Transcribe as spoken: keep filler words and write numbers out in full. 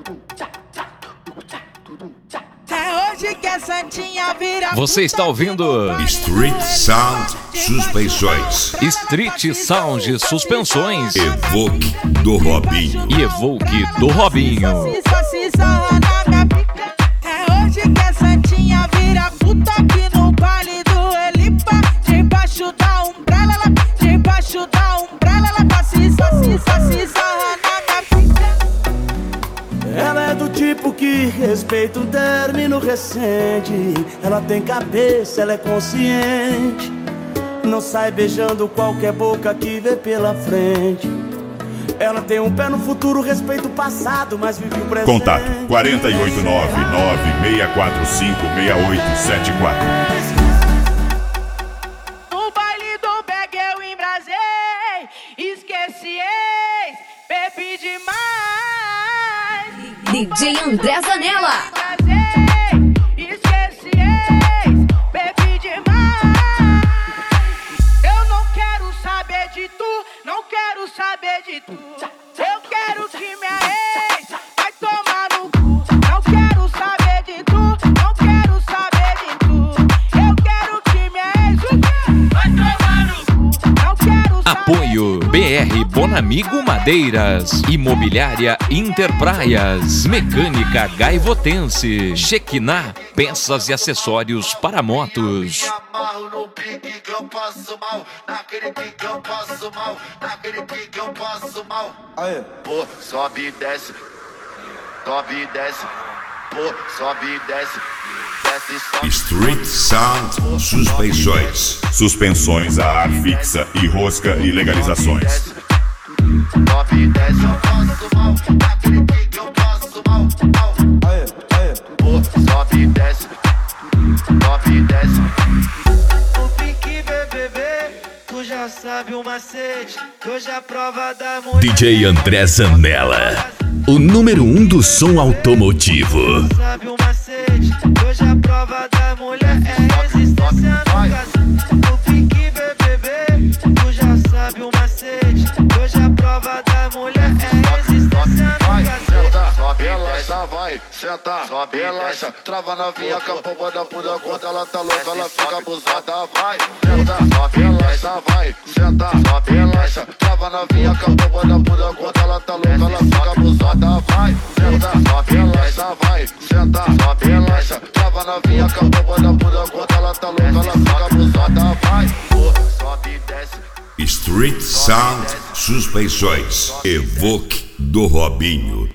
É hoje que a Santinha vira. Você está ouvindo Street Sound Suspensões. Street Sound Suspensões. Evoque do Robinho. E Evoque do Robinho. É hoje que a Santinha vira puta aqui no baile do Elipa. Debaixo da umbrella, ela, debaixo da umbrella, ela tá se saci, saci, sarra na minha pica. Ela é do tipo que respeita um término recente. Ela tem cabeça, ela é consciente. Não sai beijando qualquer boca que vê pela frente. Ela tem um pé no futuro, respeita o passado, mas vive o presente. Contato quatro oito nove nove seis quatro cinco seis oito sete quatro. No baile do Beg eu embrasei, esqueci ex, bebi demais. D J André Zanella. Esqueci ex, bebi demais. Eu não quero saber de tu, não quero saber de tu. Eu quero que minha ex vai tomar no cu. Não quero saber de tu, não quero saber de tu. Eu quero que minha ex vai tomar no cu. Não quero saber. Apoio B R Bonamigo Madeiras, Imobiliária Interpraias, Mecânica Gaivotense, Shekinah, peças e acessórios para motos. Amarro no pique que eu passo mal, naquele pique eu passo mal, naquele pique eu passo mal. Aê. Pô, sobe e desce, sobe e desce, pô, sobe e desce, desce, sobe. Street Sound Suspensões. Suspensões a ar fixa e rosca e legalizações. Sobe e desce, eu passo mal, naquele pique eu passo mal, mal. Aê, aê. Pô, sobe e desce, sobe e desce. O pique B B B, tu já sabe o macete, que hoje a prova da mulher. D J André Zanella, o número um do som automotivo. Tu sabe o macete, que hoje a prova da mulher é resistência no caso. O pique B B B, tu já sabe o macete, que hoje a prova da mulher é resistência no caso. Sobe, relaxa, vai, senta, sobe, relaxa. Trava na vinha, com a pomba da bunda. Quando ela tá louca, ela fica abusada, vai. Senta, sobe, relaxa, vai, senta, sobe, relaxa. Trava na vinha, com a pomba da bunda. Quando ela tá louca, ela fica abusada, vai. Senta, sobe, relaxa, vai, senta, sobe, relaxa. Trava na vinha, com a pomba da bunda. Quando ela tá louca, ela fica abusada, vai. Sobe e desce. Street Sound Suspensões. Evoque do Robinho.